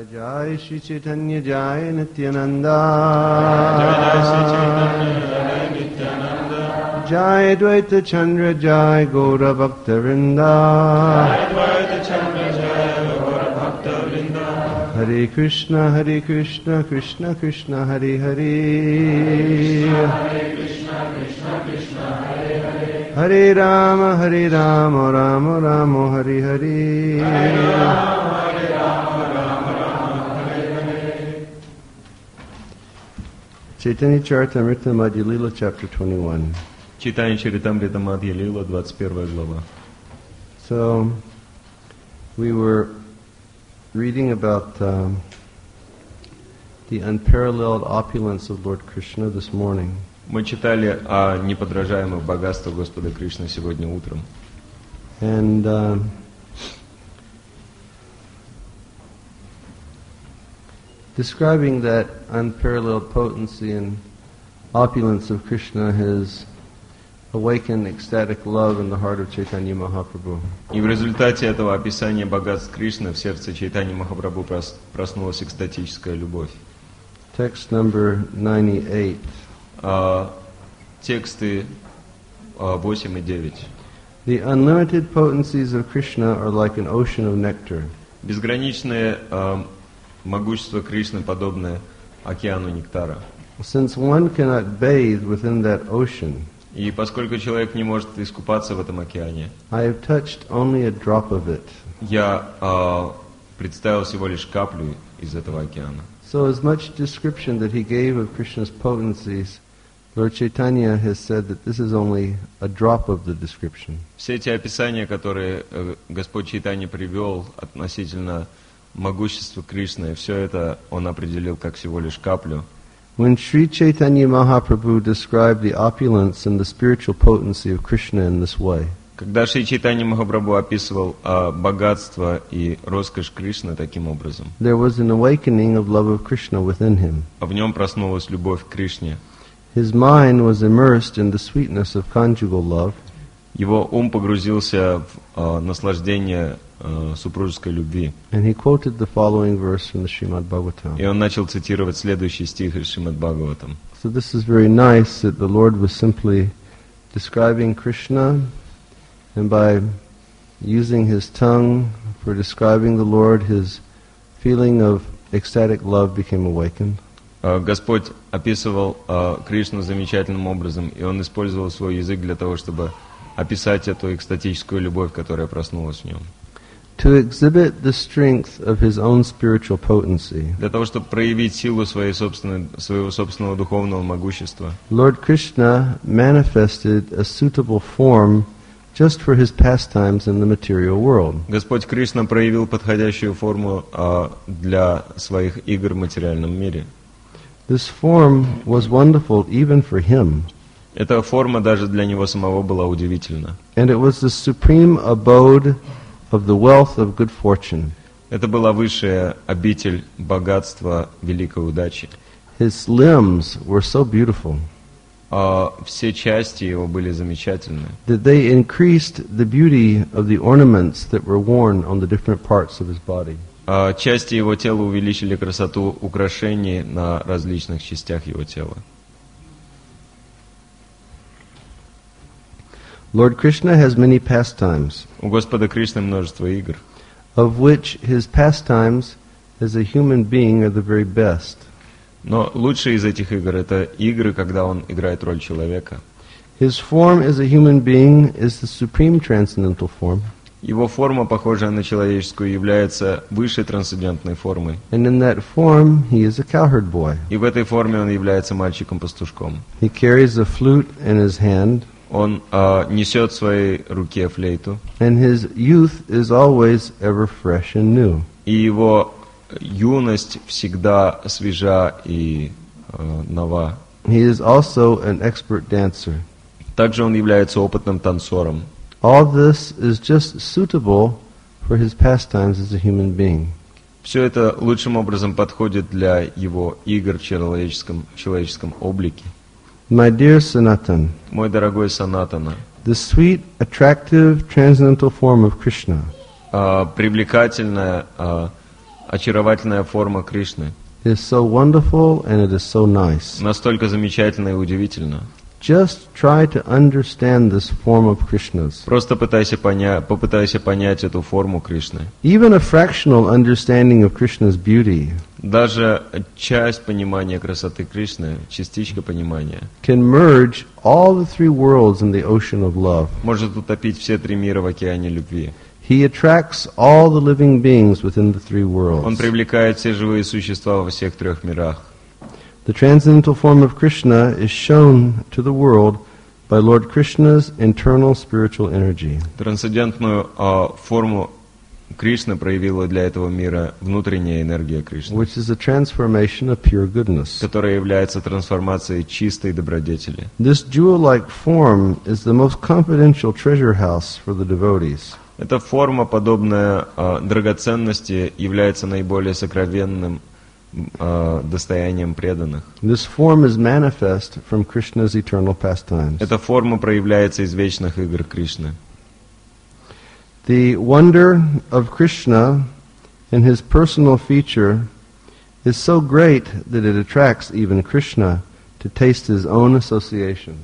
Jai Shri Chaitanya Jai Nityananda. Jai Dvaita Chandra Jai Gaura Bhakta Vrinda. Hare Krishna Krishna Krishna Hare Hare. Hare Rama Rama Rama Hare Hare. Chaitanya Charitamrita Madhya Lila, chapter 21. Читание Чаритамрита Мадхья Лила, 21 глава. So, we were reading about the unparalleled opulence of Lord Krishna this morning. Мы читали о неподражаемых богатствах Господа Кришны сегодня утром. And describing that unparalleled potency and opulence of Krishna has awakened ecstatic love in the heart of Chaitanya Mahaprabhu. И в результате этого описания богатств Кришны в сердце Чайтаньи Махапрабху проснулась экстатическая любовь. Text number 98. Тексты 8 и 9. The unlimited potencies of Krishna are like an ocean of nectar. Безграничное могущество Кришны подобное океану нектара. Since one cannot bathe within that ocean, И поскольку человек не может искупаться в этом океане, I have touched only a drop of it. я представил всего лишь каплю из этого океана. So as much description that he gave of Krishna's potencies, Lord Chaitanya has said that this is only a drop of the description. Все эти описания, которые Господь Чайтанья привел относительно могущества Кришны, все это он определил как всего лишь каплю. When Sri Chaitanya Mahaprabhu described the opulence and the spiritual potency of Krishna in this way, Когда Шри Чайтанья Махапрабху описывал богатство и роскошь Кришны таким образом, there was an awakening of love of Krishna within him. в нем проснулась любовь к Кришне. His mind was immersed in the sweetness of conjugal love, Его ум погрузился в наслаждение супружеской любви. and he quoted the following verse from the Srimad Bhagavatam. И он начал цитировать следующий стих из Шримад Бхагаватам. So this is very nice that the Lord was simply describing Krishna, and by using his tongue for describing the Lord, his feeling of ecstatic love became awakened. Господь описывал Кришну замечательным образом, и он использовал свой язык для того, чтобы описать эту экстатическую любовь, которая проснулась в нем. To exhibit the strength of his own spiritual potency, Для того, чтобы проявить силу своего собственного духовного могущества, Lord Krishna manifested a suitable form just for his pastimes in the material world. Господь Кришна проявил подходящую форму для своих игр в материальном мире. This form was wonderful even for him, Эта форма даже для него самого была удивительна. and it was the supreme abode of the wealth of good fortune. Это была высшая обитель богатства, великой удачи. His limbs were so beautiful Все части его были замечательны. that they increased the beauty of the ornaments that were worn on the different parts of his body. Части его тела увеличили красоту украшений на различных частях его тела. Lord Krishna has many pastimes, У Господа Кришны множество игр, of which his pastimes as a human being are the very best. но лучшие из этих игр — это игры, когда он играет роль человека. His form as a human being is the supreme transcendental form, Его форма, похожая на человеческую, является высшей трансцендентной формой. and in that form he is a cowherd boy. И в этой форме он является мальчиком-пастушком. He carries a flute in his hand, Он несет в своей руке флейту, and his youth is always ever fresh and new. и его юность всегда свежа и нова. He is also an expert dancer. Также он является опытным танцором. All this is just suitable for his pastimes as a human being. Все это лучшим образом подходит для его игр в человеческом облике. My dear Sanatan, Мой дорогой Санатана, the sweet, attractive, transcendental form of Krishna привлекательная, очаровательная форма Кришны. is so wonderful and it is so nice. Настолько замечательно и удивительно. Just try to understand this form of Krishna's. Просто попытайся понять эту форму Кришны. Even a fractional understanding of Krishna's beauty Даже часть понимания красоты Кришны, частичка понимания, can merge all the three worlds in the ocean of love. может утопить все три мира в океане любви. He attracts all the living beings within the three Он worlds. привлекает все живые существа во всех трех мирах. The transcendental form of Krishna is shown to the world by Lord Krishna's internal spiritual energy. Трансцендентную форму Кришна проявила для этого мира внутренняя энергия Кришны, Which is a transformation of pure goodness. которая является трансформацией чистой добродетели. This jewel-like form is the most confidential treasure house for the devotees. Эта форма, подобная драгоценности, является наиболее сокровенным достоянием преданных. This form is manifest from Krishna's eternal pastimes. Эта форма проявляется из вечных игр Кришны. The wonder of Krishna and his personal feature is so great that it attracts even Krishna to taste his own association.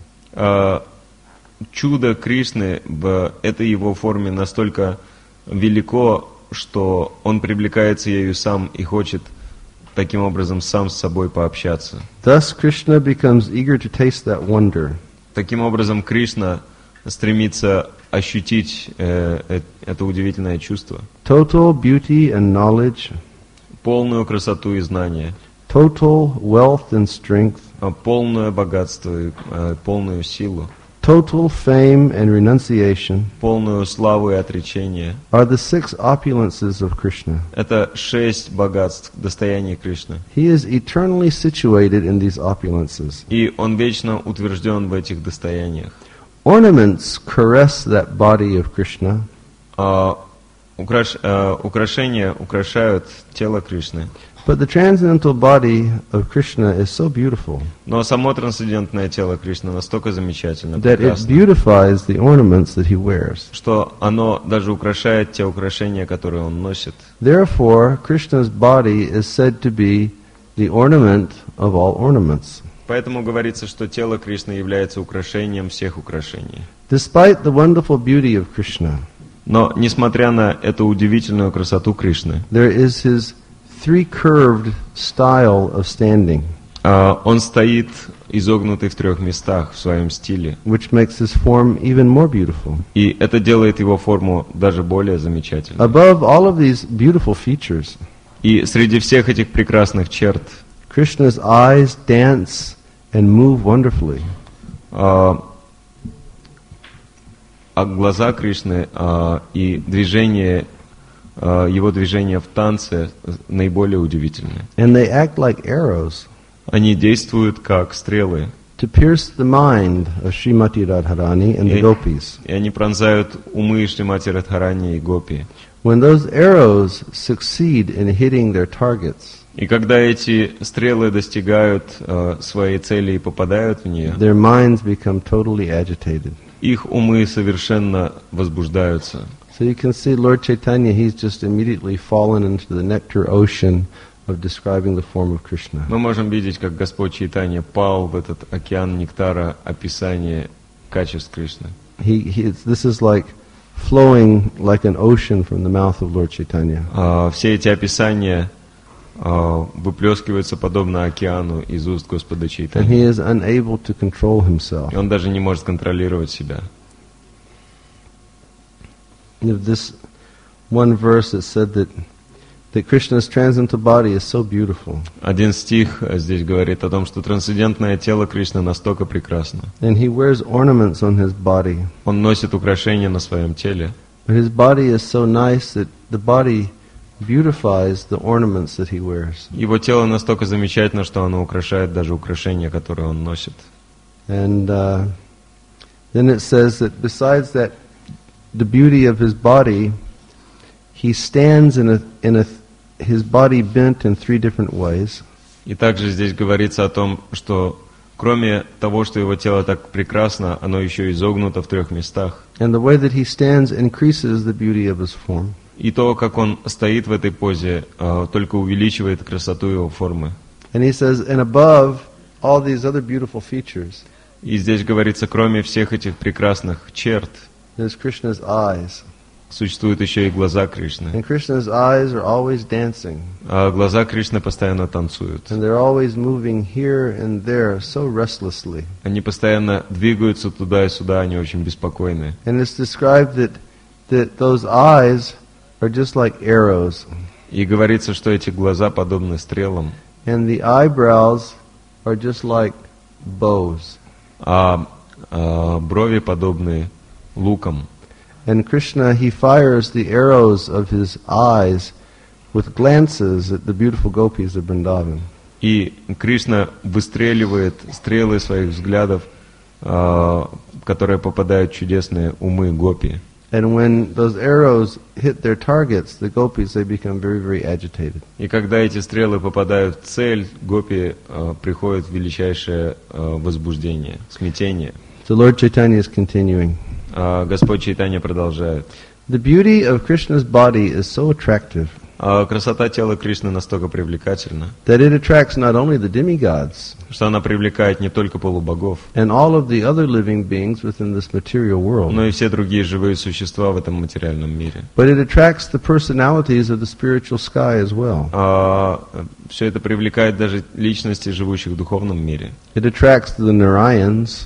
Чудо Кришны в этой его форме настолько велико, что он привлекается ею сам и хочет таким образом сам с собой пообщаться. Thus Krishna becomes eager to taste that wonder. Таким образом Кришна стремится ощутить это удивительное чувство. Total beauty and knowledge, Полную красоту и знание, total wealth and strength, полное богатство и полную силу, total fame and renunciation полную славу и отречение. are the six opulences of Krishna. Это 6 богатств, достояний Кришны. He is eternally situated in these opulences. И он вечно утвержден в этих достояниях. Ornaments caress that body of Krishna, Украшения украшают тело Кришны. but the transcendental body of Krishna is so beautiful Но само трансцендентное тело Кришны настолько замечательно, that it прекрасно, beautifies the ornaments that he wears. что оно даже украшает те украшения, которые он носит. Therefore, Krishna's body is said to be the ornament of all ornaments. Поэтому говорится, что тело Кришны является украшением всех украшений. Despite the wonderful beauty of Krishna, Но, несмотря на эту удивительную красоту Кришны, there is his three-curved style of standing, он стоит изогнутый в 3 местах в своем стиле. which makes his form even more beautiful. И это делает его форму даже более замечательной. Above all of these beautiful features, И среди всех этих прекрасных черт Krishna's eyes dance and move wonderfully. глаза Кришны и движение, его движения в танце наиболее удивительны. And they act like arrows Они действуют как стрелы, to pierce the mind of Srimati Radharani and the gopis. и они пронзают умы Шримати Радхарани и Гопи. When those arrows succeed in hitting their targets, И когда эти стрелы достигают своей цели и попадают в нее, their minds become totally agitated. их умы совершенно возбуждаются. So you can see Lord Chaitanya, he's just immediately fallen into the nectar ocean of describing the form of Krishna. Мы можем видеть, как Господь Чайтанья пал в этот океан нектара описания качеств Кришны. This is like flowing like an ocean from the mouth of Lord Chaitanya. Все эти описания выплескиваются подобно океану из уст Господа And Чайтаньи. he is unable to control himself. И он даже не может контролировать себя. This one verse that said that Krishna's transcendental body is so beautiful. Один стих здесь говорит о том, что трансцендентное тело Кришны настолько прекрасно. And he wears ornaments on his body. Он носит украшения на своем теле. But his body is so nice that the body beautifies the ornaments that he wears. Его тело настолько замечательно, что оно украшает даже украшения, которые он носит. And then it says that besides that, the beauty of his body, he stands his body bent in 3 different ways. И также здесь говорится о том, что кроме того, что его тело так прекрасно, оно еще изогнуто в 3 местах. And the way that he stands increases the beauty of his form. И то, как он стоит в этой позе, только увеличивает красоту его формы. And he says, and above all these other beautiful features, И здесь говорится, кроме всех этих прекрасных черт, there's Krishna's eyes. существуют еще и глаза Кришны. And Krishna's eyes are always dancing. А глаза Кришны постоянно танцуют. And they're always moving here and there so restlessly. Они постоянно двигаются туда и сюда, они очень беспокойны. And it's described that those eyes are just like arrows. И говорится, что эти глаза подобны стрелам, And the eyebrows are just like bows. а брови подобны лукам. And Krishna, he fires the arrows of his eyes with glances at the beautiful gopis of Vrindavan. И Кришна выстреливает стрелы своих взглядов, которые попадают в чудесные умы гопи. And when those arrows hit their targets, the gopis, they become very, very agitated. И когда эти стрелы попадают в цель, гопи приходят в величайшее возбуждение, смятение. So Lord Chaitanya is continuing. Господь Чайтанья продолжает. The beauty of Krishna's body is so attractive Красота тела Кришны настолько привлекательна, that it attracts not only the demigods что она привлекает не только полубогов, and all of the other living beings within this material world, но и все другие живые существа в этом материальном мире. but it attracts the personalities of the spiritual sky as well. Все это привлекает даже личности, живущих в духовном мире. It attracts the Narayans,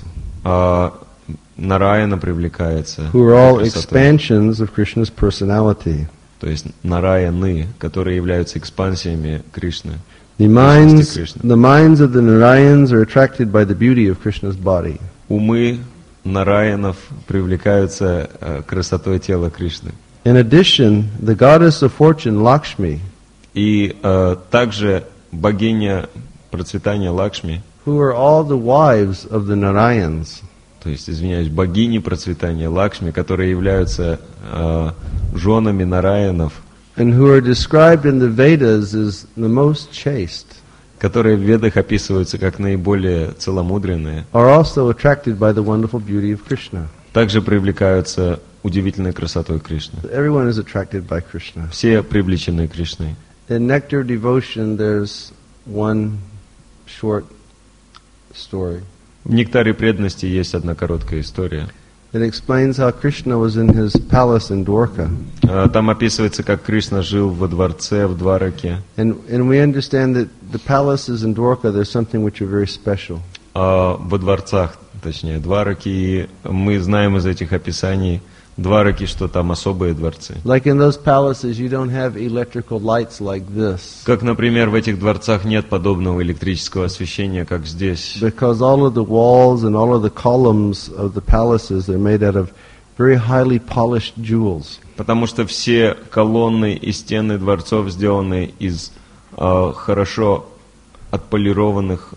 Нараяна привлекается, who are all красотой. expansions of Krishna's personality. То есть Нараяны, которые являются экспансиями Кришны. The minds of the Narayans are attracted by the beauty of Krishna's body. Умы Нараянов привлекаются красотой тела Кришны. In addition, the goddess of fortune, Lakshmi, И также богиня процветания Лакшми, who are all the wives of the Narayans, то есть, извиняюсь, богини процветания Лакшми, которые являются женами Нараянов, and who are described in the Vedas as the most chaste, которые в Ведах описываются как наиболее целомудренные, are also attracted by the wonderful beauty of Krishna. также привлекаются удивительной красотой Кришны. Everyone is attracted by Krishna. Все привлечены Кришной. In Nectar of Devotion, there's one short story. В «Нектаре преданности» есть одна короткая история. It explains how Krishna was in his palace in Dwarka. Там описывается, как Кришна жил во дворце в Двараке. And we understand that the palaces in Dwarka, there's something which are very special. Во дворцах, точнее, Двараки, и мы знаем из этих описаний Двараки, что там особые дворцы. Like in those palaces, you don't have electrical lights like this. Как, например, в этих дворцах нет подобного электрического освещения, как здесь. Because all of the walls and all of the columns of the palaces, they're made out of very highly polished jewels. Потому что все колонны и стены дворцов сделаны из хорошо отполированных,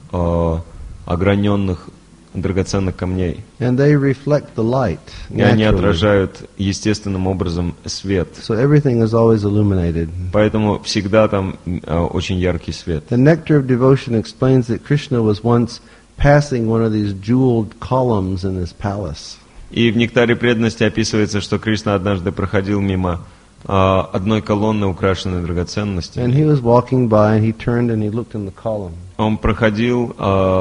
ограненных драгоценных камней. And they reflect the light И они naturally. отражают естественным образом свет. So everything is always illuminated. Поэтому всегда там очень яркий свет. The Nectar of Devotion explains that Krishna was once passing one of these jeweled columns in his palace. И в «Нектаре преданности» описывается, что Кришна однажды проходил мимо одной колонны, украшенной And драгоценностями. he was walking by and he turned and he looked in the column. Он проходил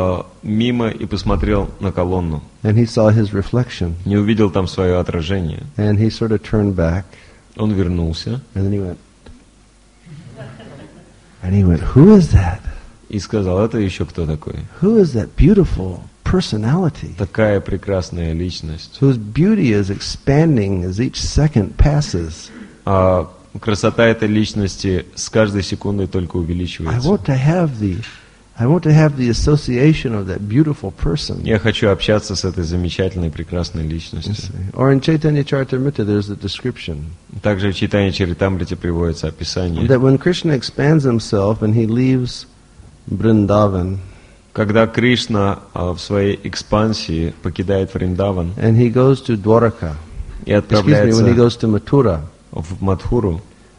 мимо и посмотрел на колонну. And he saw his reflection. Не увидел там свое отражение. And he sort of turned back. Он вернулся And then he went, who is that? и сказал: это еще кто такой? Who is that beautiful personality? Такая прекрасная личность. Whose beauty is expanding as each second passes. Красота этой личности с каждой секундой только I увеличивается. want to have the association of that beautiful person. Я хочу общаться с этой замечательной, прекрасной личностью. Or in Chaitanya Charitamrita there's a description Также в Чайтанья Чаритамрите приводится описание, that when Krishna expands himself and he leaves Vrindavan когда Кришна в своей экспансии покидает Вриндаван and he goes to Dwaraka, и when he отправляется goes to Mathura, в Мадхуру,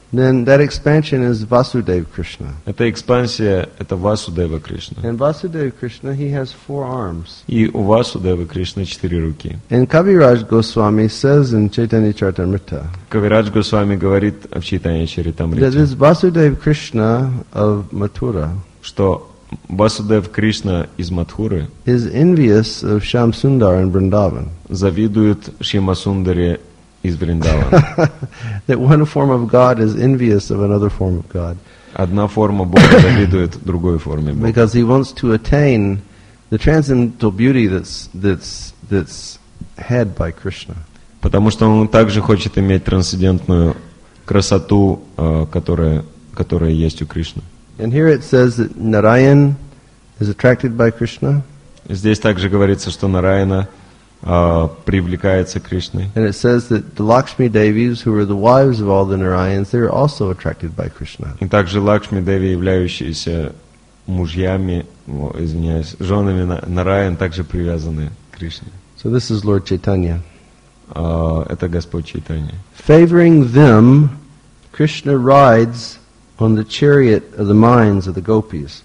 then that expansion is Vasudeva Krishna. Эта экспансия — это Васудева Кришна. And Vasudeva Krishna, he has 4 arms. И у Васудевы Кришны 4 руки. And Kaviraj Goswami says in Chaitanya Charitamrita Кавирадж Госвами говорит в Чайтанья that Чаритамрите, this Vasudeva Krishna of Mathura что Васудев Кришна из Мадхуры is envious of Shamsundar in Vrindavan. завидует Шьямасундаре из Вриндавана. That one form of God is envious of another form of God. Одна форма Бога завидует другой форме Бога. Because he wants to attain the transcendental beauty that's had by Krishna. Потому что он также хочет иметь трансцендентную красоту, которая есть у Кришны. And here it says that Narayan is attracted by Krishna. Здесь также говорится, что Нараяна привлекается Кришной. And it says that the Lakshmi Devis, who are the wives of all the Narayans, they are also attracted by Krishna. И также Лакшми Деви, являющиеся мужьями, женами Нараян, также привязаны к Кришне. So this is Lord Chaitanya. Это Господь Чайтанья. Favoring them, Krishna rides on the chariot of the minds of the gopis.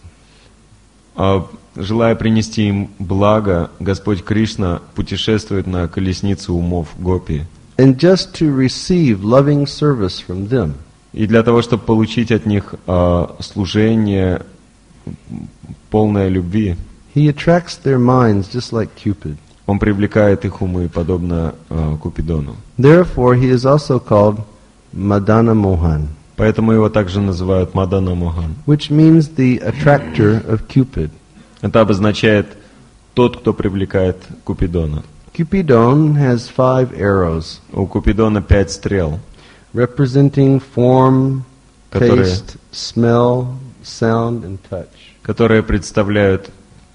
Желая принести им благо, Господь Кришна путешествует на колеснице умов гопи. And just to receive loving service from them. И для того, чтобы получить от них служение, полное любви, He attracts their minds just like Cupid. он привлекает их умы, подобно Купидону. Therefore, he is also called Madana Mohan, Поэтому его также называют Мадана Мохан. which means the attractor of Cupid. Это обозначает тот, кто привлекает Купидона. Cupidon has 5 arrows, У Купидона 5 стрел, representing form, Которые- taste, smell, sound, and touch. которые представляют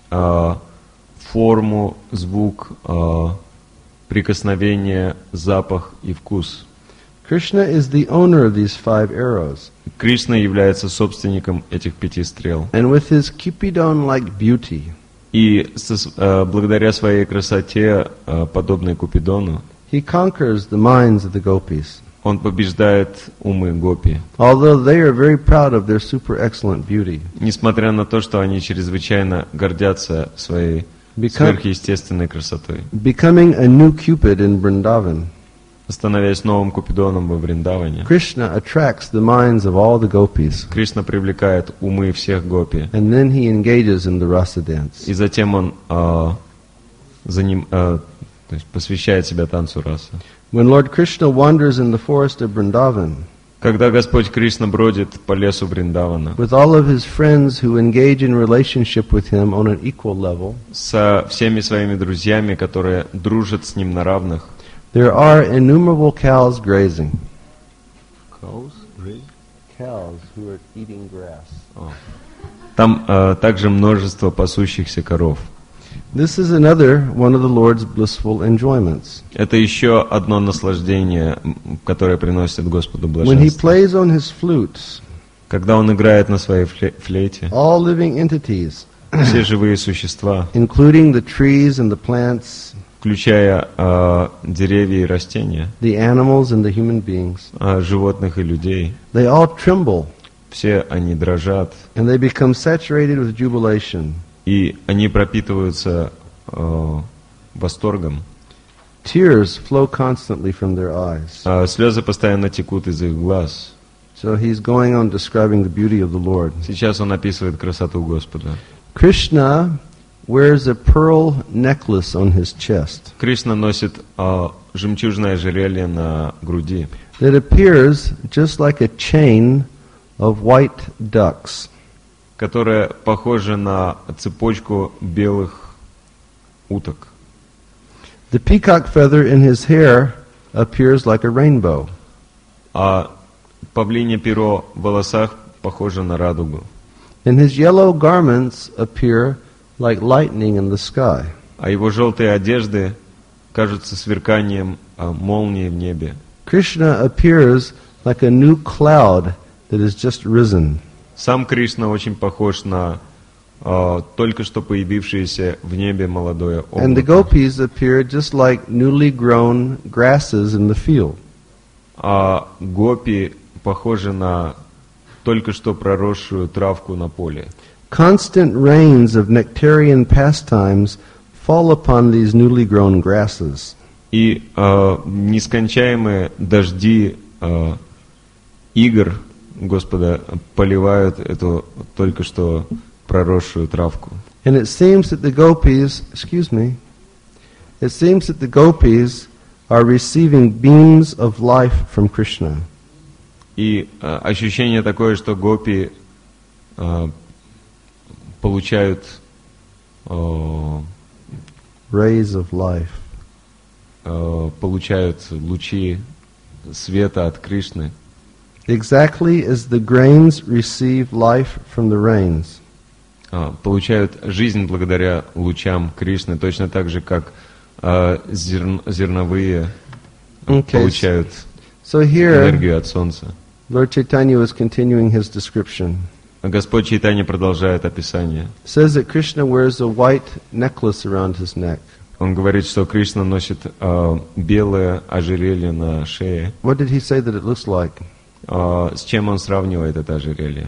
форму, звук, прикосновение, запах и вкус. Krishna is the owner of these 5 arrows, Кришна является собственником этих 5 стрел. and with his Cupidon-like beauty, И благодаря своей красоте, подобной Купидону, he conquers the minds of the gopis. он побеждает умы гопи. Although they are very proud of their super excellent beauty, Несмотря на то, что они чрезвычайно гордятся своей сверхъестественной красотой. becoming a new Cupid in Vrindavan, Становясь новым Купидоном во Вриндаване, Krishna attracts the minds of all the gopis, Кришна привлекает умы всех гопи. and then he engages in the rasa dance. И затем он то есть посвящает себя танцу раса. When Lord Krishna wanders in the forest of Vrindavan Когда Господь Кришна бродит по лесу Вриндавана with all of his friends who engage in relationship with him on an equal level, со всеми своими друзьями, которые дружат с ним на равных, there are innumerable cows grazing. Cows who are eating grass. там также множество пасущихся коров. This is another one of the Lord's blissful enjoyments. Это еще одно наслаждение, которое приносит Господу When he блаженство. plays on his flutes, Когда он играет на своей флейте, all living entities, все живые существа, including the trees and the plants, включая деревья и растения, the animals and the human beings, животных и людей, they all tremble все они дрожат, and they become saturated with jubilation. и они пропитываются восторгом. Tears flow constantly from their eyes. Слезы постоянно текут из их глаз. So he's going on describing the beauty of the Lord. Сейчас он описывает красоту Господа. Krishna wears a pearl necklace on his chest Кришна носит жемчужное ожерелье на груди, that appears just like a chain of white ducks. которое похоже на цепочку белых уток. The peacock feather in his hair appears like a rainbow. А павлинье перо в волосах похоже на радугу. And his yellow garments appear like lightning in the sky. А его желтые одежды кажутся сверканием молнии в небе. Krishna appears like a new cloud that has just risen. Сам Кришна очень похож на только что появившееся в небе молодое And the облако. gopis appear just like newly grown grasses in the field. А гопи похожи на только что проросшую травку на поле. Constant rains of nectarian pastimes fall upon these newly grown grasses. И нескончаемые дожди игр Господа поливают эту только что проросшую травку. And it seems that the gopis, are receiving beams of life from Krishna. И ощущение такое, что гопи получают Rays of life. получают лучи света от Кришны. Exactly as the grains receive life from the rains. Получают жизнь благодаря лучам Кришны, точно так же, как зерновые получают So here, энергию от солнца. Lord Chaitanya was continuing his description. Господь Чайтанья продолжает описание. It says that Krishna wears a white necklace around his neck. Он говорит, что Кришна носит белое ожерелье на шее. What did he say that it looks like? С чем он сравнивает это ожерелье?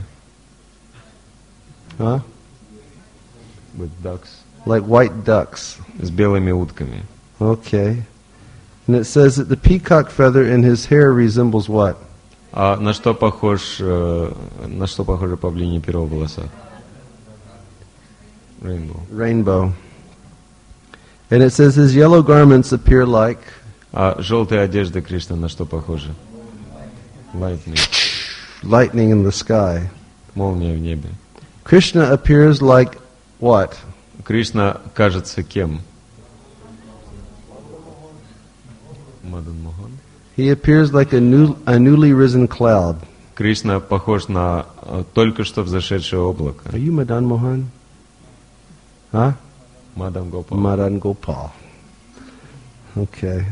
Huh? With ducks. Like white ducks. С белыми утками. Okay. And it says that the peacock feather in his hair resembles what? На что похоже павлиний перо в волосах? Rainbow. And it says his yellow garments appear like? Желтая одежда Кришны на что похожа? Lightning in the sky. Молния в небе. Krishna appears like what? Кришна кажется кем? Мадан Мохан. He appears like a newly risen cloud. Кришна похож на только что взошедшее облако. Are you Madan Mohan? Huh? Мадан Гопал. Madan Gopal. Okay.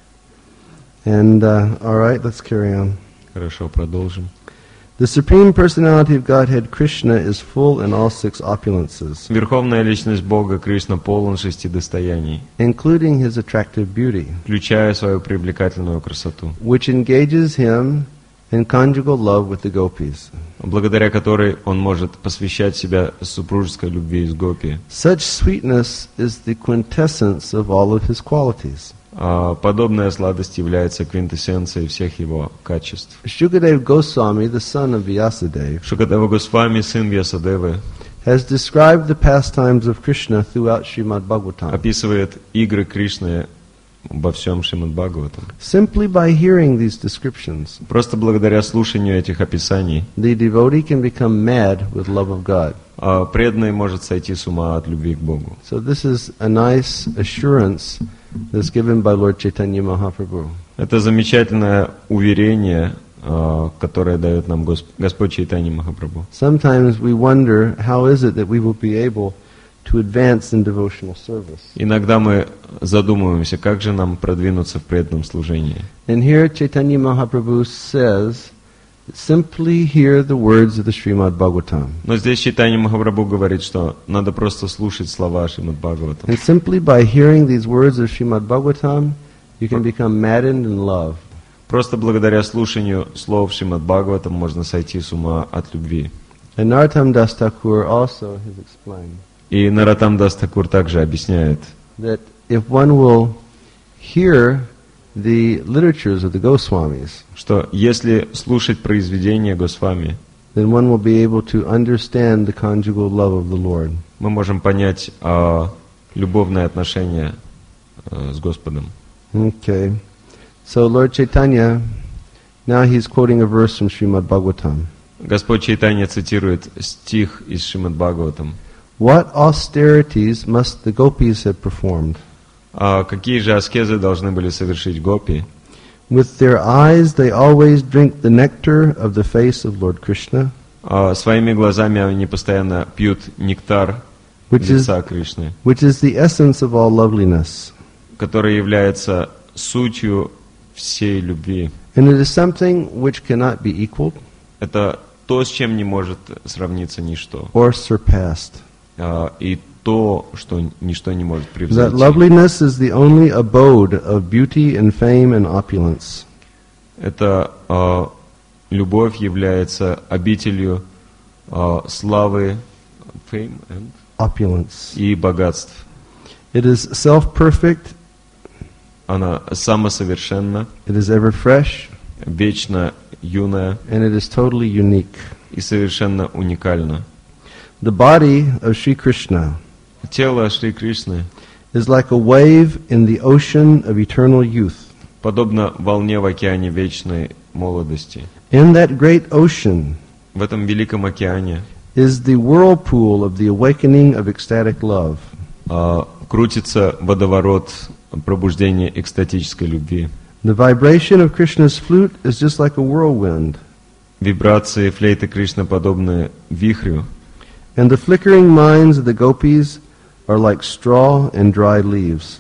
And, all right, let's carry on. Хорошо, продолжим. The Supreme Personality of Godhead, Krishna, is full in all six opulences, Верховная личность Бога Кришна полон 6 достояний, including his attractive beauty, включая свою привлекательную красоту, which engages him in conjugal love with the gopis. благодаря которой он может посвящать себя супружеской любви с гопи. Such sweetness is the quintessence of all of his qualities. Подобная сладость является квинтэссенцией всех его качеств. Shukadeva Goswami, the son of Vyasadeva, Шукадева Госвами, сын Вьясадевы, has described the pastimes of Krishna throughout Srimad Bhagavatam. описывает игры Кришны во всем Шримад Бхагаватам. Simply by hearing these descriptions, Просто благодаря слушанию этих описаний the devotee can become mad with love of God. преданный может сойти с ума от любви к Богу. So this is a nice assurance that's given by Lord Chaitanya Mahaprabhu. Это замечательное уверение, которое дает нам Господь Чайтанья Махапрабху. Sometimes we wonder how is it that we will be able to advance in devotional service. Иногда мы задумываемся, как же нам продвинуться в преданном служении. And here Chaitanya Mahaprabhu says, simply hear the words of the Srimad Bhagavatam. Но здесь Чайтанья Махапрабху говорит, что надо просто слушать слова Шримад Бхагаватам. And simply by hearing these words of Srimad Bhagavatam, you can become maddened in love. Просто благодаря слушанию слов Шримад Бхагаватам можно сойти с ума от любви. And Narottam Das Thakur also has explained И Нароттам Дас Такур также объясняет, that if one will hear the literatures of the Goswamis, что если слушать произведения Госвами, then one will be able to understand the conjugal love of the Lord. мы можем понять любовные отношения с Господом. Okay. So Lord Chaitanya, now he's quoting a verse from Srimad Bhagavatam. Господь Чайтанья цитирует стих из Шримад Бхагаватам. What austerities must the gopis have performed? Какие же аскезы должны были совершить гопи? With their eyes they always drink the nectar of the face of Lord Krishna, Своими глазами они постоянно пьют нектар лица Кришны, which is the essence of all loveliness. который является сутью всей любви. And it is something which cannot be equaled Это то, с чем не может сравниться ничто. or surpassed. И то, что ничто не может That превзойти. loveliness is the only abode of beauty and fame and opulence. Это любовь является обителью славы, fame and opulence. и богатств. It is self-perfect, Она самосовершенна, it is ever fresh, вечно юная and it is totally unique. и совершенно уникальна. The body of Sri Krishna Тело Шри Кришны is like a wave in the ocean of eternal youth. подобно волне в океане вечной молодости. In that great ocean В этом великом океане is the whirlpool of the awakening of ecstatic love. Крутится водоворот пробуждения экстатической любви. The vibration of Krishna's flute is just like a whirlwind, Вибрации флейты Кришны подобны вихрю, and the flickering minds of the gopis are like straw and dry leaves.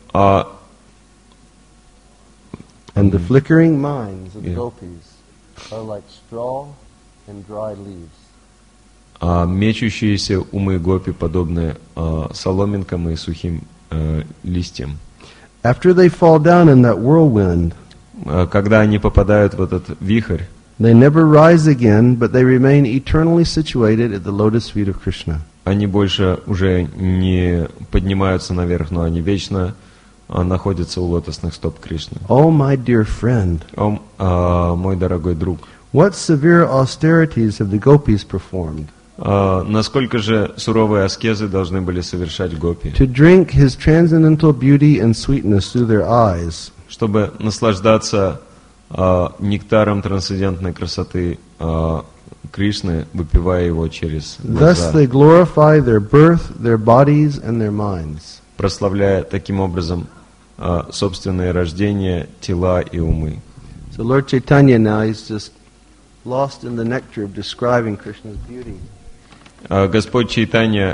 And the flickering minds of the Yeah. gopis are like straw and dry leaves. а мечущиеся умы гопи подобны соломинкам и сухим листьям. After they fall down in that whirlwind, Когда они попадают в этот вихрь, they never rise again, but they remain eternally situated at the lotus feet of Krishna. они больше уже не поднимаются наверх, но они вечно находятся у лотосных стоп Кришны. Oh, my dear friend, Мой дорогой друг, what severe austerities have the gopis performed насколько же суровые аскезы должны были совершать гопи, to drink his transcendental beauty and sweetness through their eyes, чтобы наслаждаться нектаром трансцендентной красоты Кришны, выпивая его через thus глаза, they glorify their birth, their bodies, and their minds. прославляя таким образом собственное рождение, тела и умы. So Lord Chaitanya now, he's just lost in the nectar of describing Krishna's beauty. Господь Чайтанья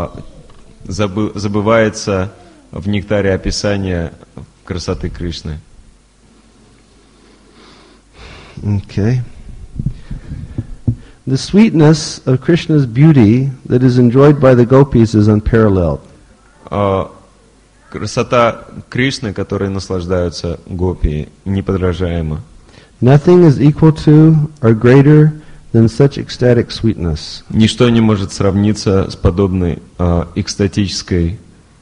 забывается в нектаре описания красоты Кришны. Okay. The sweetness of Krishna's beauty that is enjoyed by the gopis is unparalleled. Красота Кришны, которой наслаждаются гопи, неподражаема. Nothing is equal to or greater than such ecstatic sweetness. Ничто не может сравниться с подобной экстатической,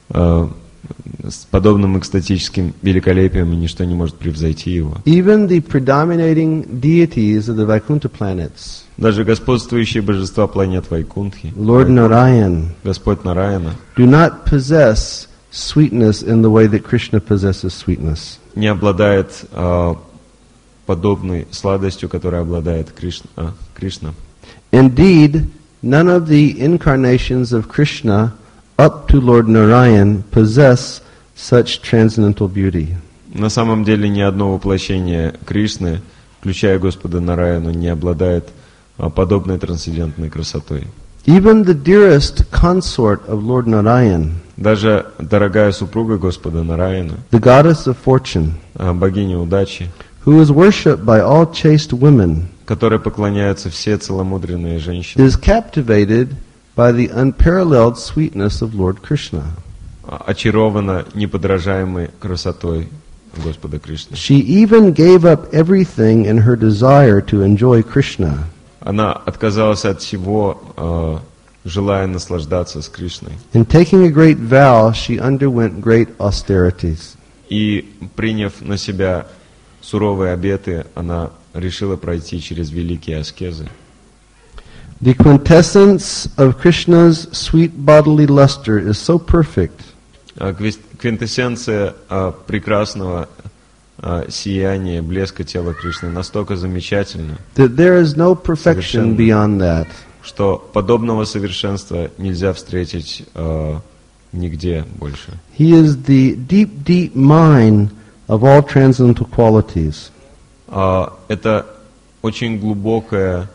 с подобным экстатическим великолепием, и ничто не может превзойти его. Even the predominating deities of the Vaikuntha planets, Даже господствующие божества планет Вайкунтхи, Lord Narayan, Господь Нараяна, do not possess sweetness in the way that Krishna possesses sweetness. не обладает подобной сладостью, которой обладает Кришна. Indeed, none of the incarnations of Krishna up to Lord Narayan possess such transcendental beauty. На самом деле ни одно воплощение Кришны, включая Господа Нараяну, не обладает подобной трансцендентной красотой. Even the dearest consort of Lord Narayan, Даже дорогая супруга Господа Нараяна, the goddess of fortune, богиня удачи, who is worshipped by all chaste women, которой поклоняются все целомудренные женщины, is captivated by the unparalleled sweetness of Lord Krishna. очарована неподражаемой красотой Господа Кришны. She even gave up everything in her desire to enjoy Krishna, Она отказалась от всего, желая наслаждаться с Кришной. in taking a great vow, she underwent great austerities. И, приняв на себя суровые обеты, она решила пройти через великие аскезы. The quintessence of Krishna's sweet bodily luster is so perfect Квинтэссенция прекрасного сияния, блеска тела Кришны настолько замечательна, that there is no perfection Совершенно. beyond that. что подобного совершенства нельзя встретить нигде больше. He is the deep, deep mine of all transcendental qualities. Это очень глубокое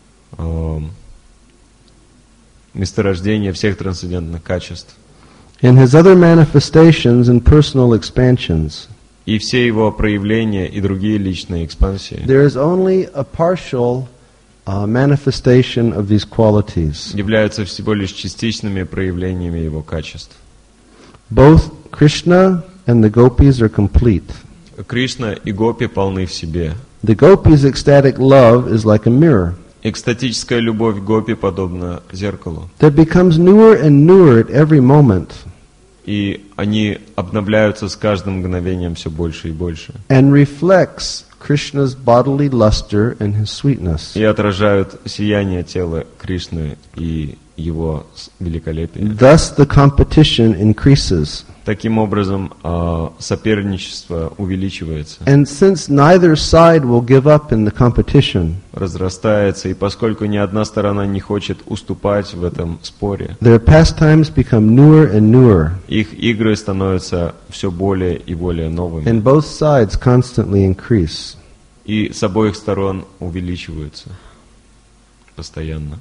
месторождение всех трансцендентных качеств. In his other manifestations and personal expansions, И все его проявления и другие личные экспансии there is only a partial manifestation of these qualities. являются всего лишь частичными проявлениями его качеств. Both Krishna and the gopis are complete. Кришна и гопи полны в себе. The gopis' ecstatic love is like a mirror Экстатическая любовь гопи подобна зеркалу. that becomes newer and newer at every moment И они обновляются с каждым мгновением все больше и больше. and reflects Krishna's bodily luster and his sweetness. И отражают сияние тела Кришны и его великолепие. Thus the competition increases. Таким образом, соперничество увеличивается, And since neither side will give up in the competition, разрастается, и поскольку ни одна сторона не хочет уступать в этом споре, their pastimes become newer and newer, их игры становятся все более и более новыми, and both sides constantly increase. и с обоих сторон увеличиваются постоянно.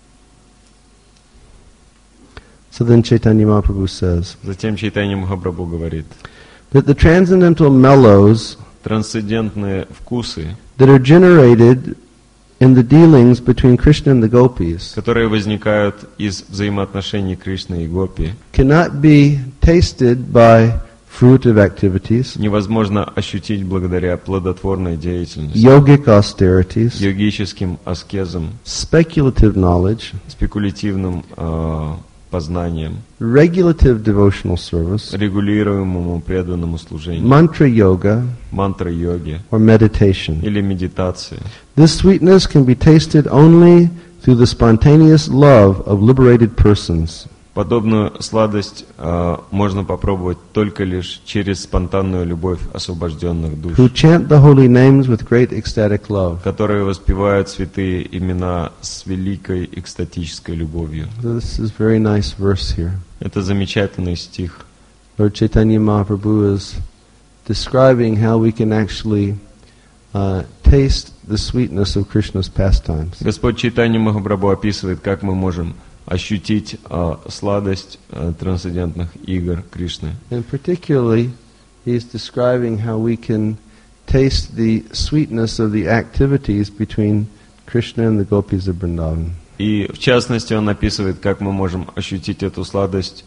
So then Chaitanya Mahaprabhu says Затем Чайтанья Махапрабху говорит, that the transcendental mellows трансцендентные вкусы, that are generated in the dealings between Krishna and the gopis которые возникают из взаимоотношений Кришны и Гопи, cannot be tasted by fruitive activities, невозможно ощутить благодаря плодотворной деятельности, yogic austerities, йогическим аскезам, speculative knowledge, спекулятивным познанием, regulative devotional service, регулируемому преданному служению, mantra yoga, мантра-йоге or meditation. или медитации. This sweetness can be tasted only through the spontaneous love of liberated persons. Подобную сладость можно попробовать только лишь через спонтанную любовь освобожденных душ, Who chant the holy names with great ecstatic love. которые воспевают святые имена с великой экстатической любовью. This is a very nice verse here. Это замечательный стих. Lord Chaitanya Mahaprabhu is describing how we can actually taste the sweetness of Krishna's pastimes. Господь Чайтанья Махапрабху описывает, как мы можем ощутить сладость трансцендентных игр Кришны. And particularly, he is describing how we can taste the sweetness of the activities between Krishna and the gopis of Vrindavan. И в частности он описывает, как мы можем ощутить эту сладость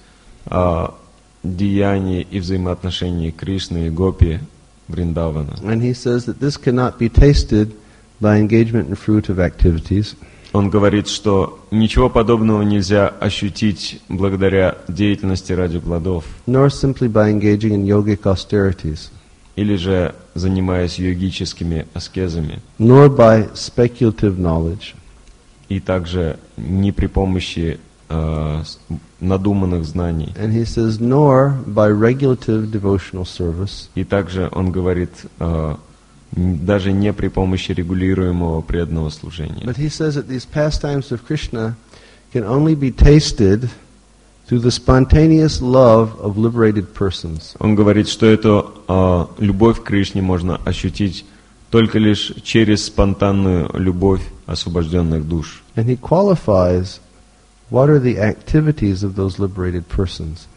деяний и взаимоотношений Кришны и Гопи Вриндавана. And he says that this cannot be tasted by engagement in fruitive activities, Он говорит, что ничего подобного нельзя ощутить благодаря деятельности ради плодов, nor simply by engaging in yogic austerities, или же занимаясь йогическими аскезами, nor by speculative knowledge, и также не при помощи надуманных знаний. and he says nor by regulative devotional service, И также он говорит, даже не при помощи регулируемого преданного служения. but he says that these pastimes of Krishna can only be tasted through the spontaneous love of liberated persons. Он говорит, что эту любовь к Кришне можно ощутить только лишь через спонтанную любовь освобожденных душ. And he qualifies what are the activities of those liberated persons.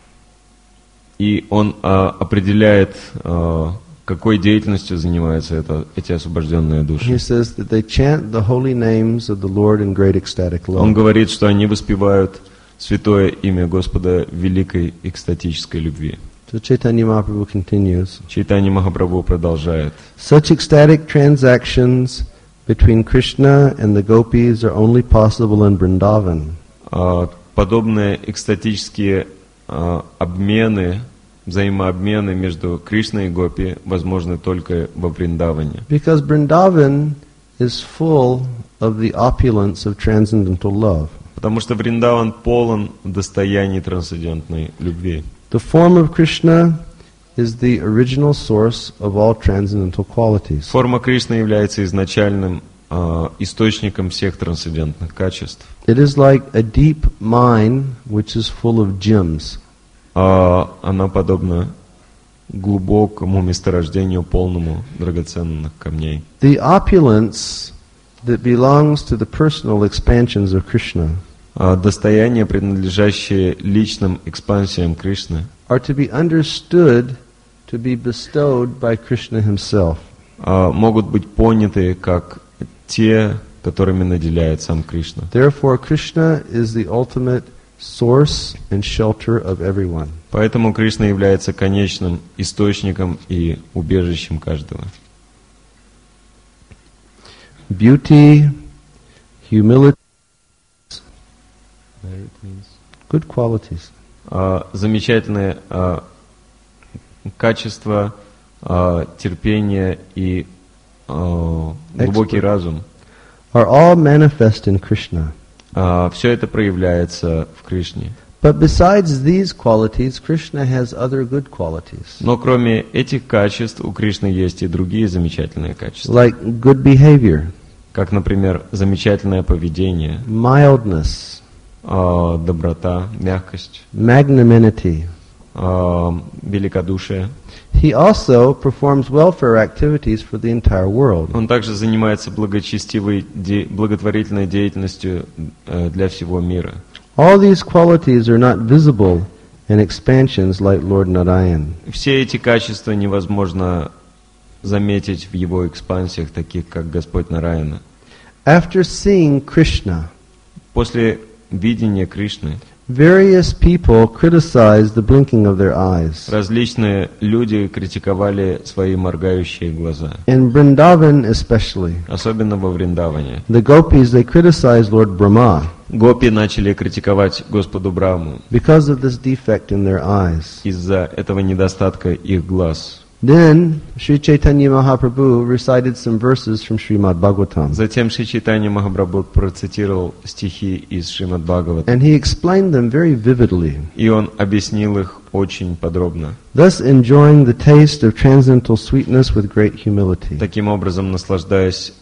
И он определяет, какой деятельностью занимаются эти освобожденные He души. says that they chant the holy names of the Lord in great ecstatic Он love. говорит, что они воспевают святое имя Господа в великой экстатической любви. So Chaitanya Mahaprabhu continues. Чайтанья Махапрабху продолжает. Such ecstatic transactions between Krishna and the gopis are only possible in Vrindavan. Подобные экстатические обмены, взаимообмены между Кришной и Гопи возможны только во Вриндаване. Because Vrindavan is full of the opulence of transcendental love. Потому что Вриндаван полон достояний трансцендентной любви. The form of Krishna is the original source of all transcendental qualities. Форма Кришны является изначальным источником всех трансцендентных качеств. It is like a deep mine which is full of gems. Она подобна глубокому месторождению, полному драгоценных камней. The opulence that belongs to the personal expansions of Krishna Достояния, принадлежащие личным экспансиям Кришны, are to be understood to be bestowed by Krishna himself. могут быть поняты как те, которыми наделяет сам Кришна. Therefore, Krishna is the ultimate source and shelter of everyone. Поэтому Кришна является конечным источником и убежищем каждого. beauty, humility, good qualities. Замечательные качества, терпение и глубокий разум. Are all manifest in Krishna. Все это проявляется в Кришне. But besides these qualities, Krishna has other good qualities. Но кроме этих качеств у Кришны есть и другие замечательные качества. Like good behavior, Как, например, замечательное поведение, mildness, доброта, мягкость, magnanimity. великодушие. He also performs welfare activities for the entire world. Он также занимается благочестивой, благотворительной деятельностью для всего мира. All these qualities are not visible in expansions like Lord Narayan. Все эти качества невозможно заметить в его экспансиях, таких как Господь Нараяна. After seeing Krishna, После видения Кришны various people criticized the blinking of their eyes. различные люди критиковали свои моргающие глаза, In Vrindavan especially, особенно во Вриндаване. the gopis, they criticized Lord Brahma Гопи начали критиковать Господу Браму because of this defect in their eyes. из-за этого недостатка их глаз. Then, Sri Chaitanya Mahaprabhu recited some verses from Srimad Bhagavatam. Затем Шри Чайтанья Махапрабху процитировал стихи из Шримад Бхагавата, And he explained them very vividly, и он объяснил их очень подробно, thus enjoying the taste of transcendental sweetness with great humility. таким образом наслаждаясь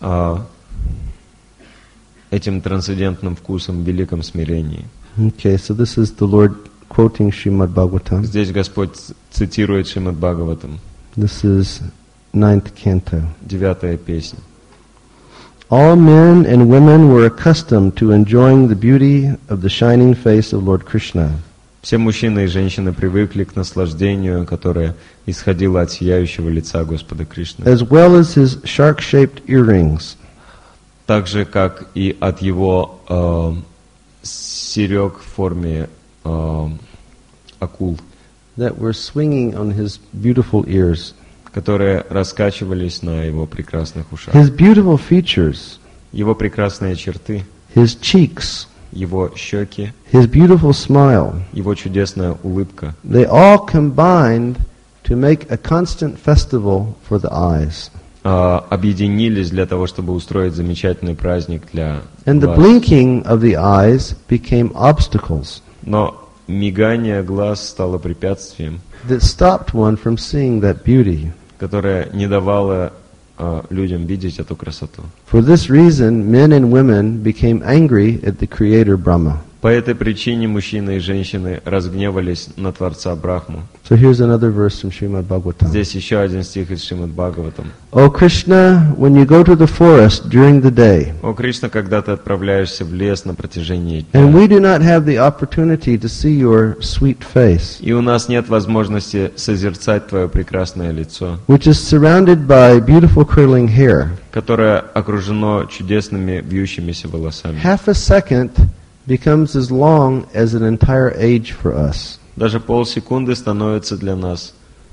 этим трансцендентным вкусом в великом смирении. Okay, so this is the Lord quoting Srimad Bhagavatam. Здесь Господь цитирует Шримад Бхагаватам, This is 9th canto. 9-я песня. All men and women were accustomed to enjoying the beauty of the shining face of Lord Krishna. Все мужчины и женщины привыкли к наслаждению, которое исходило от сияющего лица Господа Кришны, as well as his shark-shaped earrings. так же, как и от его серег в форме акул, That were swinging on his beautiful ears. которые раскачивались на его прекрасных ушах. His beautiful features, Его прекрасные черты, his cheeks, его щеки, his beautiful smile, его чудесная улыбка, they all combined to make a constant festival for the eyes. объединились для того, чтобы устроить замечательный праздник для And the глаз. blinking of the eyes became obstacles Но мигание глаз стало препятствием, that stopped one from seeing that beauty. которое не давало людям видеть эту красоту. For this reason, men and women became angry at the Creator Brahma. По этой причине мужчины и женщины разгневались на Творца Брахму. So here's another verse from Srimad Bhagavatam. Здесь еще один стих из Шримад Бхагаватам. O Krishna, when you go to the forest during the day, О Кришна, когда ты отправляешься в лес на протяжении and дня, we do not have the opportunity to see your sweet face, и у нас нет возможности созерцать твое прекрасное лицо, which is surrounded by beautiful curling hair, которое окружено чудесными вьющимися волосами. half a second becomes as long as an entire age for us. Даже полсекунды становятся для нас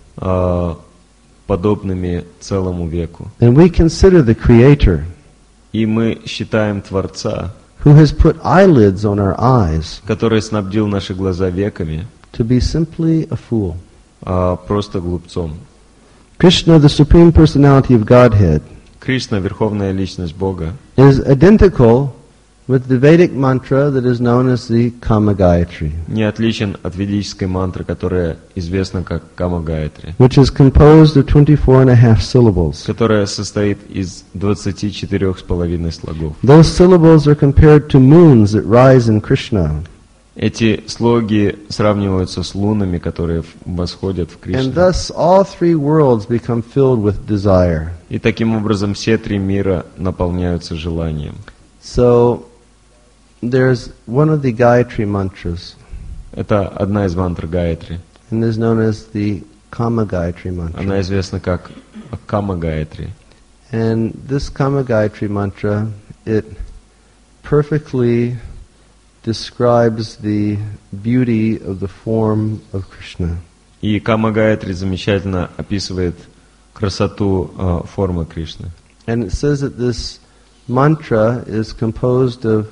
подобными целому веку. And we consider the Creator, И мы считаем Творца, who has put eyelids on our eyes, который снабдил наши глаза веками, to be simply a fool. просто глупцом. Krishna, the Supreme Personality of Godhead, Кришна, Верховная Личность Бога, is identical with the Vedic mantra that is known as the Kama Gayatri, не отличен от ведической мантры, которая известна как Кама Гаятри, which is composed of 24.5 syllables. которая состоит из 24,5 слогов. Those syllables are compared to moons that rise in Krishna. Эти слоги сравниваются с лунами, которые восходят в And Кришну. thus all three worlds become filled with desire. И таким образом все три мира наполняются желанием. So there's one of the Gayatri mantras, Это одна из мантр Гаятри. and is known as the Kama Gayatri Она mantra. известна как Кама Гаятри. And this Kama Gayatri mantra, it perfectly describes the beauty of the form of Krishna. И Кама Гаятри замечательно описывает красоту формы Кришны. And it says that this mantra is composed of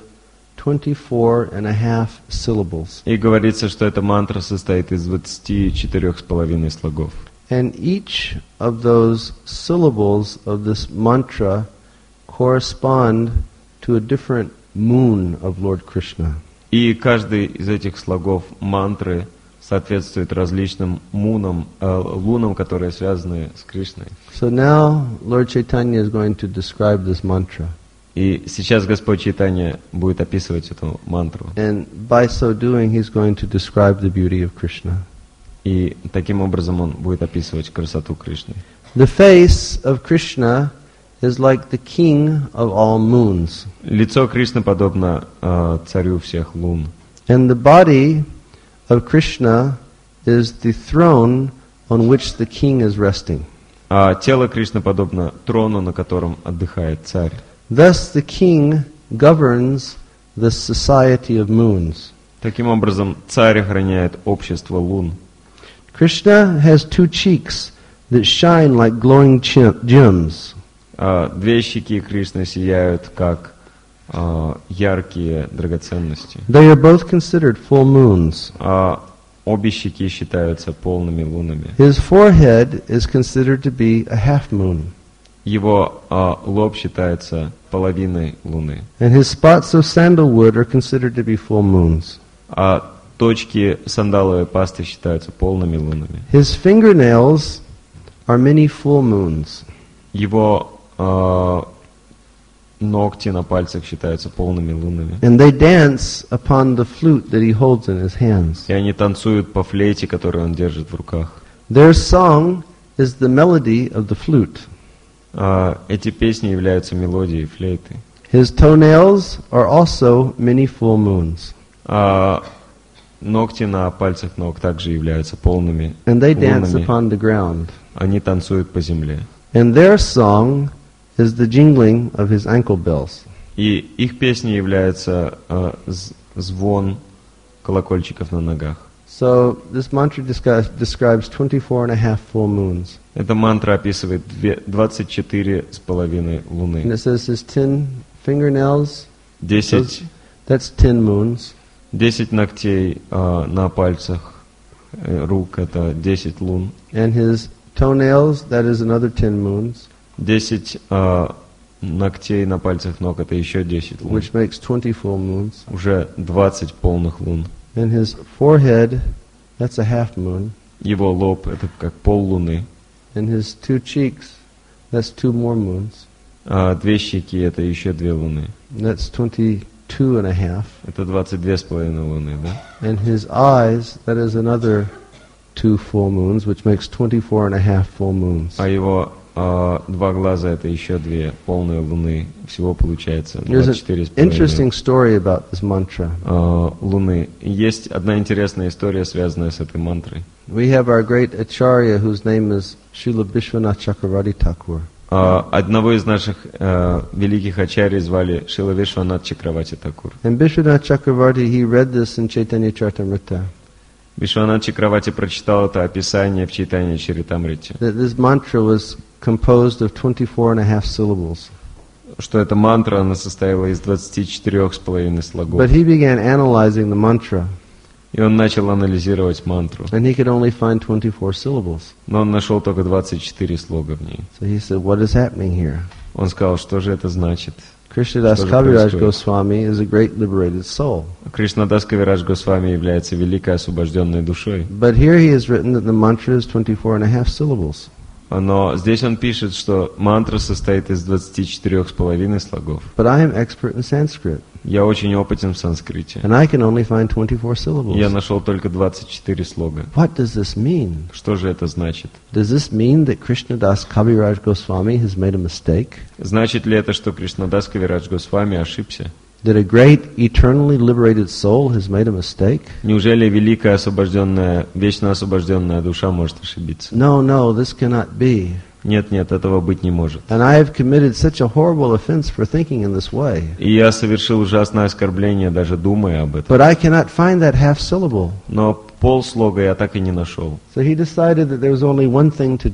24.5 syllables. И говорится, что эта мантра состоит из 24,5 слогов. And each of those syllables of this mantra correspond to a different moon of Lord Krishna. И каждый из этих слогов мантры соответствует различным лунам, которые связаны с Кришной. So now Lord Chaitanya is going to describe this mantra. И сейчас Господь Чайтанья будет описывать эту мантру. And by so doing, he's going to describe the beauty of Krishna. И таким образом он будет описывать красоту Кришны. The face of Krishna is like the king of all moons. Лицо Кришны подобно царю всех лун. And the body of Krishna is the throne on which the king is resting. А тело Кришны подобно трону, на котором отдыхает царь. Thus the king governs the society of moons. Таким образом, царь охраняет общество лун. Krishna has two cheeks that shine like glowing gems. Две щеки Кришны сияют, как яркие драгоценности. They are both considered full moons. Обе щеки считаются полными лунами. His forehead is considered to be a half moon. Его лоб считается половиной луны. And his spots of sandalwood are considered to be full moons. А точки сандаловой пасты считаются полными лунами. His fingernails are many full moons. Его ногти на пальцах считаются полными лунами. And they dance upon the flute that he holds in his hands. И они танцуют по флейте, которую он держит в руках. Their song is the melody of the flute. Эти песни являются мелодией флейты. His toenails are also many full moons. Ногти на пальцах ног также являются полными And they dance лунами. upon the ground. Они танцуют по земле. And their song is the jingling of his ankle bells. И их песней является звон колокольчиков на ногах. So this mantra describes 24.5 full moons. Эта мантра описывает 24,5 луны. And it says his 10 fingernails, 10 that's 10 moons. 10 ногтей на пальцах рук — это 10 лун. And his toenails, that is another 10 moons. 10 ногтей на пальцах ног — это еще 10 лун. Which makes 20 full moons. Уже 20 полных лун. And his forehead, that's a half moon. Его лоб — это как пол луны. And his 2 cheeks, that's 2 more moons. Две щеки — это еще 2 луны. And that's 22.5. Это 22,5 луны, да? And his eyes, that is another 2 full moons, which makes 24.5 full moons. А его 2 глаза — это еще 2 полные луны. Всего получается There's an 24,5 interesting story about this mantra. луны. Есть одна интересная история, связанная с этой мантрой. We have our great Acharya, whose name is Srila Vishwanath Chakravarti Thakur. Одного из наших великих ачарьи звали Шрила Вишванат Чакравати Такур. And Vishwanath Chakravarti, he read this in Chaitanya Charitamrita. Вишванат Чакравати прочитал это описание в Чайтанья Чаритамрите, That this mantra was composed of 24.5 syllables. что эта мантра, она состояла из 24,5 слогов. But he began analyzing the mantra, И он начал анализировать мантру. and he could only find 24 syllables. Но он нашел только 24 слога в ней. So he said, what is happening here? Он сказал, что же это значит? Krishnadas Что же Kaviraj происходит? Goswami is a great liberated soul. Кришнадас Кавирадж Госвами является великой освобожденной душой. But here he has written that the mantra is 24.5 syllables. Но здесь он пишет, что мантра состоит из 24,5 слогов. But I am expert in Sanskrit, Я очень опытен в санскрите. and I can only find 24 Я syllables. нашел только 24 слога. What does this mean? Что же это значит? Does this mean that Krishnadas Kaviraj Goswami has made a mistake? Значит ли это, что Кришнадас Кавирадж Госвами ошибся? That a great, eternally liberated soul has made a mistake? Неужели великая освобожденная, вечно освобожденная душа может ошибиться? No, this cannot be. Нет, этого быть не может. And I have committed such a horrible offense for thinking in this way. И я совершил ужасное оскорбление, даже думая об этом. But I cannot find that half syllable. Но полслога я так и не нашел. So he decided that there was only one thing to do.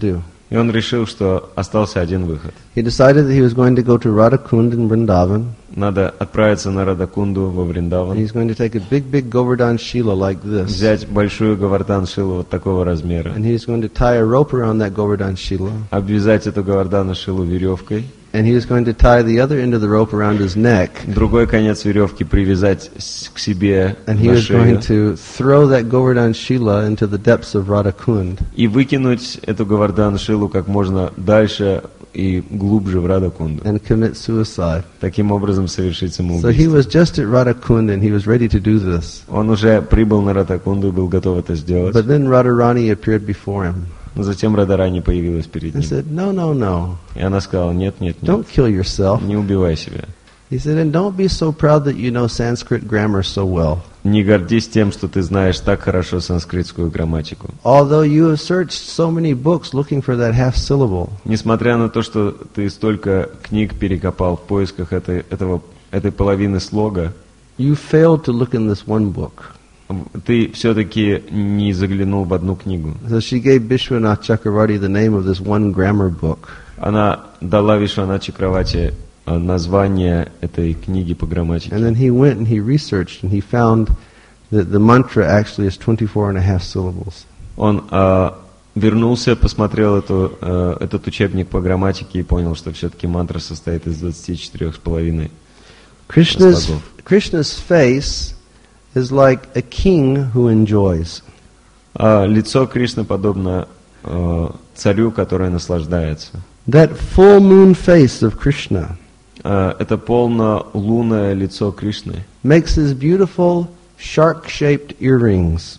И он решил, что остался один выход. He decided that he was going to go to Radhakund in Vrindavan. Надо отправиться на Радакунду во And Вриндаван, he's going to take a big Govardhan Shila like this. взять большую Говардан-шилу вот такого размера, And he's going to tie a rope around that Govardhan Shila. обвязать эту Говардана-шилу веревкой, And he is going to tie the other end of the rope around his neck. другой конец веревки привязать к себе And he на is going шею to throw that Govardhan Shila into the depths of Radhakund. и выкинуть эту Говардан-шилу как можно дальше и глубже в Радакунду. And commit suicide. Таким образом совершить So he самоубийство. was just at Radhakund and he was ready to do this. Он уже прибыл на Радакунду и был готов это сделать. But then Radharani appeared before him. Но затем Радарани появилась перед And ним. said, no. И она сказала, нет, Don't kill yourself. не убивай себя. He said, and don't be so proud that you know Sanskrit grammar so well. Не гордись тем, что ты знаешь так хорошо санскритскую грамматику. Although you have searched so many books looking for that half syllable, Несмотря на то, что ты столько книг перекопал в поисках этой половины слога, you failed to look in this one book. ты все-таки не заглянул в одну книгу. So she gave Bishwanath Chakravarti the name of this one grammar book. Она дала Вишванат Чакравати название этой книги по грамматике. And then he went and he researched and he found that the mantra actually is 24 and a half syllables. Он вернулся, посмотрел этот учебник по грамматике и понял, что все-таки мантра состоит из 24,5. Krishna's face is like a king who enjoys. Лицо Кришны подобно царю, который наслаждается. That full moon face of Krishna Это полнолунное лицо Кришны makes his beautiful shark-shaped earrings.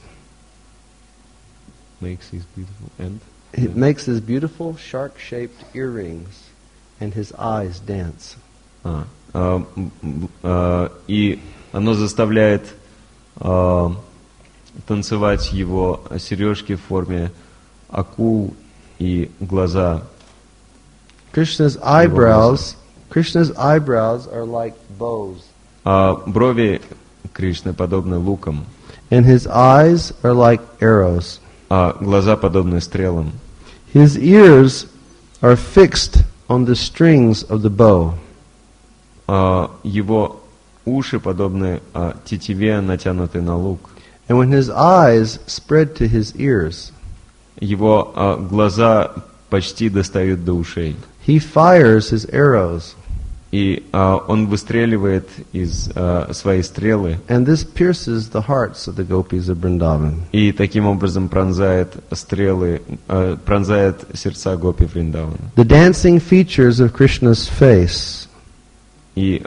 It makes his beautiful shark-shaped earrings and his eyes dance. И оно заставляет танцевать его сережки в форме акул и глаза. Krishna's eyebrows are like bows. Брови Кришны подобны лукам, And his eyes are like arrows. а глаза подобны стрелам. His ears are fixed on the strings of the bow. Его уши подобны тетиве, натянутой на лук. And when his eyes spread to his ears, Его глаза почти достают до ушей. he fires his arrows. И он выстреливает из своей стрелы And this pierces the hearts of the gopis of Vrindavan. и таким образом пронзает сердца гопи Вриндавана. The dancing features of Krishna's face И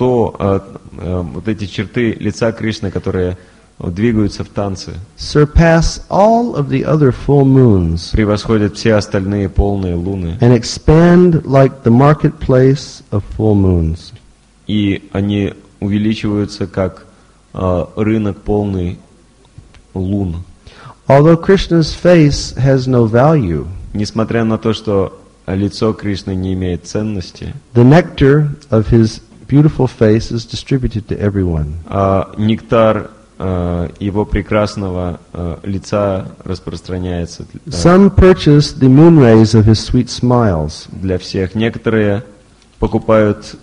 вот эти черты лица Кришны, которые двигаются в танце, surpass all of the other full moons превосходят все остальные полные луны. and expand like the marketplace of full moons. И они увеличиваются, как рынок полный лун. Although Krishna's face has no value, Несмотря на то, что лицо Кришны не имеет ценности, the nectar of his beautiful face is distributed to everyone. Нектар его прекрасного лица распространяется Some purchase the moon rays of his sweet smiles, для всех. Некоторые покупают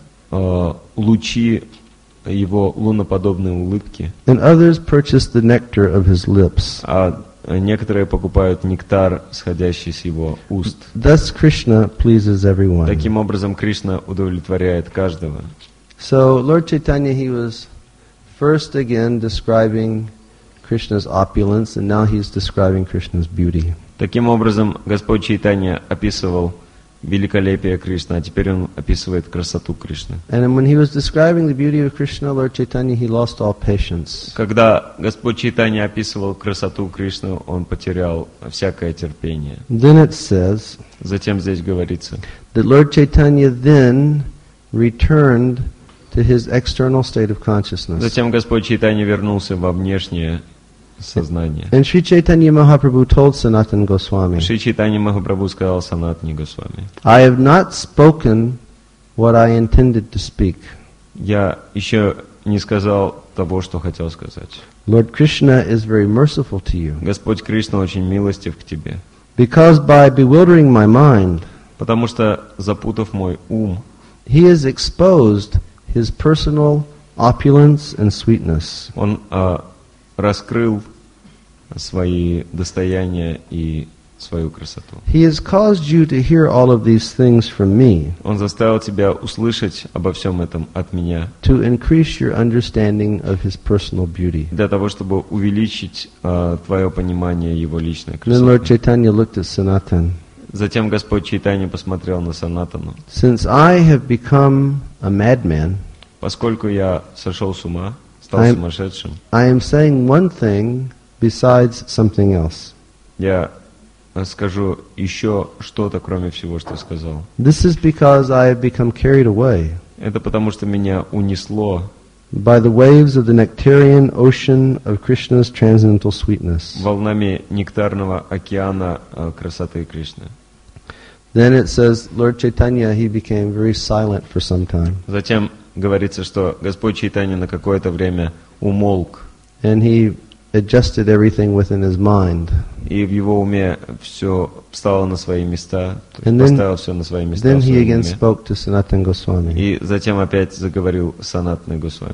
лучи его луноподобной улыбки, and others purchase the nectar of his lips. а некоторые покупают нектар, сходящий с его уст. Thus Krishna pleases everyone. Таким образом, Кришна удовлетворяет каждого. So Lord Chaitanya, he was first again describing Krishna's opulence, and now he's describing Krishna's beauty. Таким образом, Господь Чайтанья описывал великолепие Кришны, а теперь он описывает красоту Кришны. And when he was describing the beauty of Krishna, Lord Chaitanya, he lost all patience. Когда Господь Чайтанья описывал красоту Кришны, он потерял всякое терпение. Then it says Затем здесь говорится, that Lord Chaitanya then returned to his external state of consciousness. затем Господь Чайтанья вернулся во внешнее сознание. And Sri Chaitanya Mahaprabhu told Sanatana Goswami, Шри Чайтанья Махапрабху сказал Санатани Госвами: I have not spoken what I intended to speak. Я еще не сказал того, что хотел сказать. Lord Krishna is very merciful to you, Господь Кришна очень милостив к тебе, Because by bewildering my mind, Потому что, запутав мой ум, he has exposed his personal opulence and sweetness. он раскрыл свои достояния и свою красоту. He has caused you to hear all of these things from me Он заставил тебя услышать обо всем этом от меня, to increase your understanding of his personal beauty. для того, чтобы увеличить твое понимание его личной Then Lord красоты. Chaitanya looked at Sanatan. Затем Господь Чайтанья посмотрел на Санатану. Since I have become a madman, Поскольку я сошел с ума, стал I'm- сумасшедшим, I am saying one thing besides something else. я скажу еще что-то, кроме всего, что сказал. This is because I have become carried away Это потому, что меня унесло by the waves of the nectarian ocean of Krishna's transcendental sweetness. волнами нектарного океана красоты Кришны. Then it says, Lord Chaitanya, he became very silent for some time. Затем говорится, что Господь Чайтанья на какое-то время умолк, And he adjusted everything within his mind. и в его уме все встало на свои места, то есть And then- поставил все на свои места Then в he своем again уме. spoke to Sanatan Goswami. И затем опять заговорил Санатни Госвами,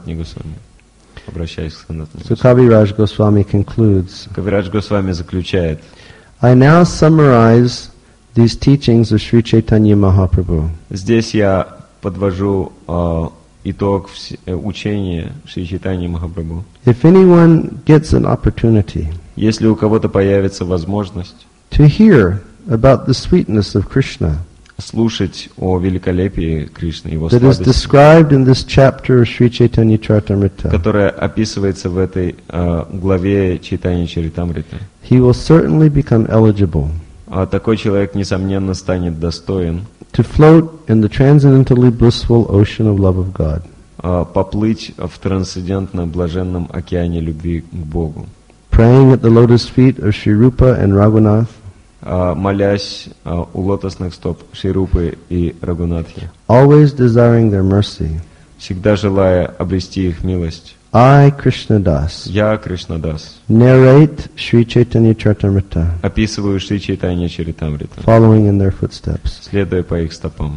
обращаясь к Санатни So Госвами. Kaviraj Goswami concludes, Кавирадж Госвами заключает: I now summarize these teachings of Sri Chaitanya Mahaprabhu. здесь я подвожу итог учения Шри Чайтаньи Махапрабху. If anyone gets an opportunity Если у кого-то появится возможность to hear about the sweetness of Krishna слушать о великолепии Кришны, его that is сладости, described in this chapter of Sri Chaitanya Charitamrita, которая описывается в этой главе Чайтаньи Чаритамриты, he will certainly become eligible такой человек, несомненно, станет достоин to float in the transcendentally blissful ocean of love of God. поплыть в трансцендентно-блаженном океане любви к Богу, Praying at the lotus feet of Sri Rupa and Raghunath, молясь у лотосных стоп Шри-Рупы и Рагунатхи, always desiring their mercy. всегда желая обрести их милость. I, Krishna Das, Я, Кришнадас, narrate Sri Chaitanya Charitamrita, описываю Шри Чайтанья Чаритамрита, following in their footsteps. следуя по их стопам.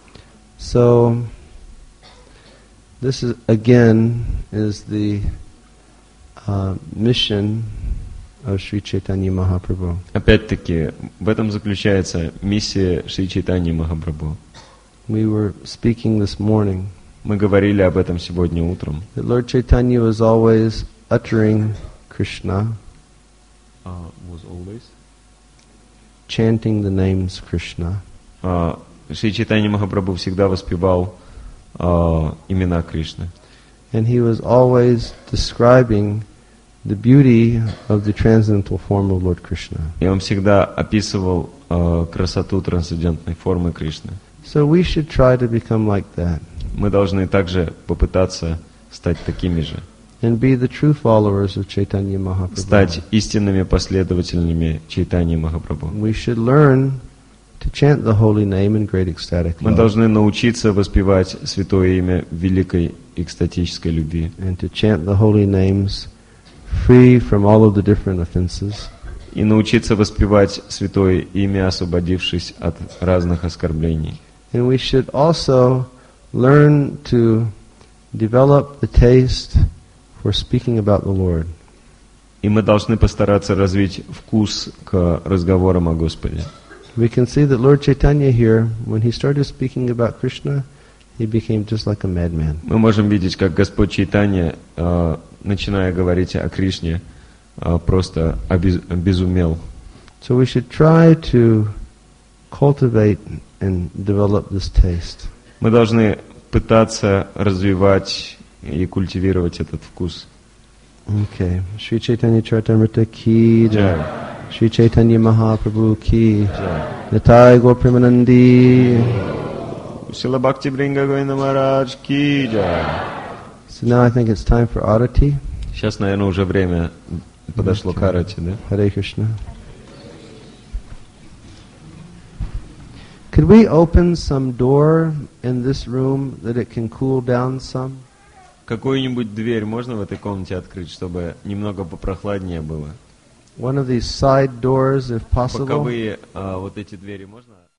So, this is again is the mission of Sri Chaitanya Mahaprabhu. Опять-таки, в этом заключается миссия Шри Чайтаньи Махапрабху. We were speaking this morning Мы говорили об этом сегодня утром. that Lord Chaitanya was always uttering Krishna, chanting the names Krishna, Шри Чайтанья Махапрабху всегда воспевал имена Кришны. and he was always describing the beauty of the transcendental form of Lord Krishna. И он всегда описывал красоту трансцендентной формы Кришны. So we should try to become like that Мы должны также попытаться стать такими же, and be the true followers of Chaitanya Mahaprabhu. стать истинными последователями Чайтаньи Махапрабху. We should learn to chant the holy name in great ecstatic Мы love должны научиться воспевать святое имя великой экстатической любви and to chant the holy names free from all of the different offenses и научиться воспевать святое имя, освободившись от разных оскорблений. and we should also learn to develop the taste for speaking about the Lord. И мы должны постараться развить вкус к разговорам о Господе. We can see that Lord Chaitanya here, when he started speaking about Krishna, he became just like a madman. Мы можем видеть, как Господь Чайтанья, начиная говорить о Кришне, просто обезумел. So we should try to cultivate and develop this taste. Мы должны пытаться развивать и культивировать этот вкус. Okay. Sri Chaitanya Charitamrita ki jai. Джай. Sri Chaitanya Mahaprabhu ki jai. Nitai Gaur Premanandi. Шрила Бхакти Бринга Гойна Махарадж ки джай. So now I think it's time for Arati. Сейчас, наверное, уже время подошло к арати, да? Hare Krishna. Could we open some door in this room that it can cool down some? Какую-нибудь дверь можно в этой комнате открыть, чтобы немного попрохладнее было? One of these side doors, if possible. Боковые вот эти двери можно?